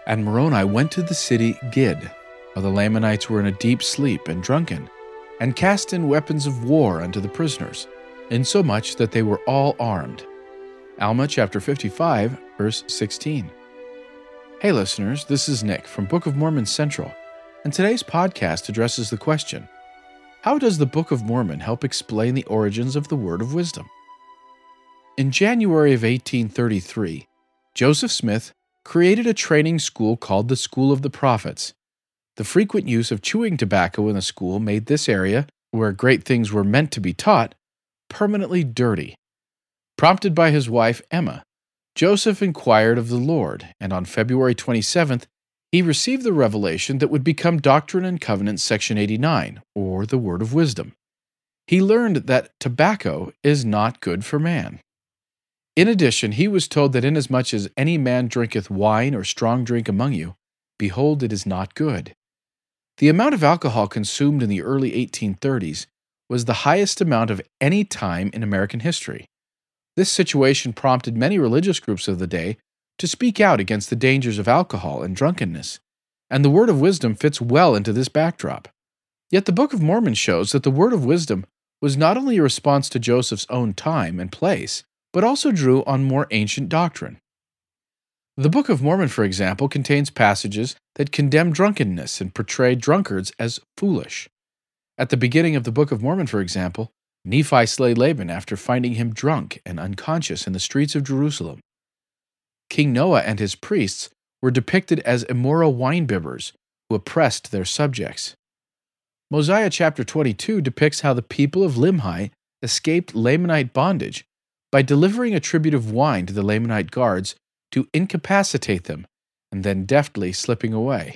And Moroni went to the city Gid, while the Lamanites were in a deep sleep and drunken, and cast in weapons of war unto the prisoners, insomuch that they were all armed. Alma chapter 55, verse 16. Hey listeners, this is Nick from Book of Mormon Central, and today's podcast addresses the question, how does the Book of Mormon help explain the origins of the word of wisdom? In January of 1833, Joseph Smith created a training school called the School of the Prophets. The frequent use of chewing tobacco in the school made this area, where great things were meant to be taught, permanently dirty. Prompted by his wife Emma, Joseph inquired of the Lord, and on February 27th, he received the revelation that would become Doctrine and Covenants section 89, or the Word of Wisdom. He learned that tobacco is not good for man. In addition, he was told that inasmuch as any man drinketh wine or strong drink among you, behold, it is not good. The amount of alcohol consumed in the early 1830s was the highest amount of any time in American history. This situation prompted many religious groups of the day to speak out against the dangers of alcohol and drunkenness, and the Word of Wisdom fits well into this backdrop. Yet the Book of Mormon shows that the Word of Wisdom was not only a response to Joseph's own time and place, but also drew on more ancient doctrine. The Book of Mormon, for example, contains passages that condemn drunkenness and portray drunkards as foolish. At the beginning of the Book of Mormon, for example, Nephi slayed Laban after finding him drunk and unconscious in the streets of Jerusalem. King Noah and his priests were depicted as immoral winebibbers who oppressed their subjects. Mosiah chapter 22 depicts how the people of Limhi escaped Lamanite bondage by delivering a tribute of wine to the Lamanite guards to incapacitate them, and then deftly slipping away.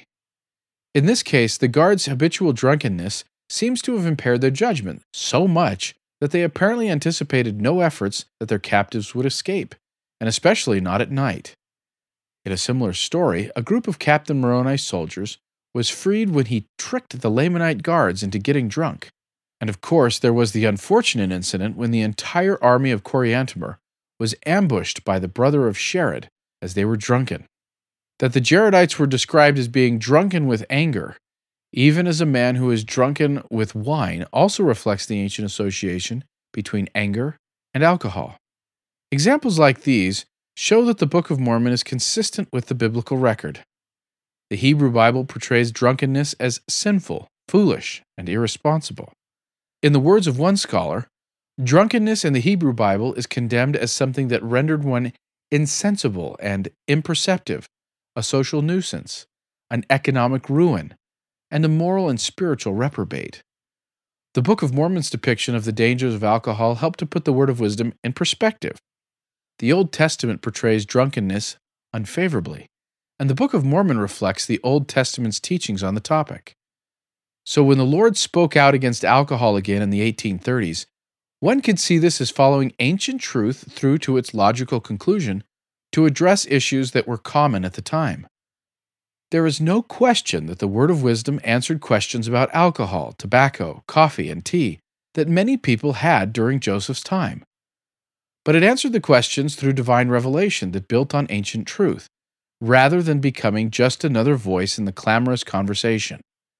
In this case, the guards' habitual drunkenness seems to have impaired their judgment so much that they apparently anticipated no efforts that their captives would escape, and especially not at night. In a similar story, a group of Captain Moroni's soldiers was freed when he tricked the Lamanite guards into getting drunk. And of course, there was the unfortunate incident when the entire army of Coriantumr was ambushed by the brother of Sherod as they were drunken. That the Jaredites were described as being drunken with anger, even as a man who is drunken with wine, also reflects the ancient association between anger and alcohol. Examples like these show that the Book of Mormon is consistent with the biblical record. The Hebrew Bible portrays drunkenness as sinful, foolish, and irresponsible. In the words of one scholar, drunkenness in the Hebrew Bible is condemned as something that rendered one insensible and imperceptive, a social nuisance, an economic ruin, and a moral and spiritual reprobate. The Book of Mormon's depiction of the dangers of alcohol helped to put the Word of Wisdom in perspective. The Old Testament portrays drunkenness unfavorably, and the Book of Mormon reflects the Old Testament's teachings on the topic. So when the Lord spoke out against alcohol again in the 1830s, one could see this as following ancient truth through to its logical conclusion to address issues that were common at the time. There is no question that the Word of Wisdom answered questions about alcohol, tobacco, coffee, and tea that many people had during Joseph's time. But it answered the questions through divine revelation that built on ancient truth, rather than becoming just another voice in the clamorous conversation.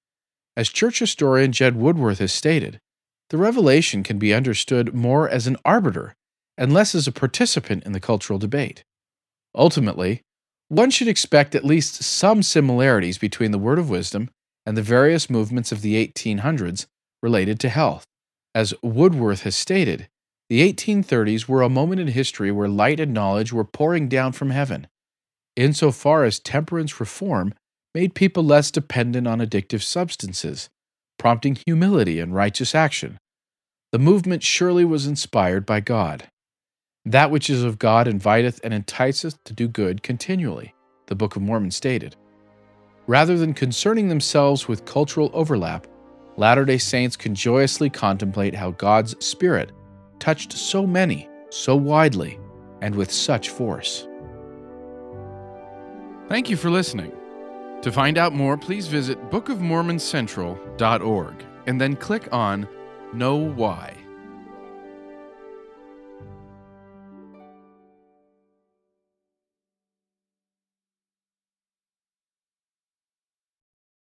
As church historian Jed Woodworth has stated, the revelation can be understood more as an arbiter and less as a participant in the cultural debate. Ultimately, one should expect at least some similarities between the Word of Wisdom and the various movements of the 1800s related to health. As Woodworth has stated, the 1830s were a moment in history where light and knowledge were pouring down from heaven, insofar as temperance reform made people less dependent on addictive substances, prompting humility and righteous action. The movement surely was inspired by God. That which is of God inviteth and enticeth to do good continually, the Book of Mormon stated. Rather than concerning themselves with cultural overlap, Latter-day Saints can joyously contemplate how God's Spirit touched so many, so widely, and with such force. Thank you for listening. To find out more, please visit bookofmormoncentral.org and then click on Know Why.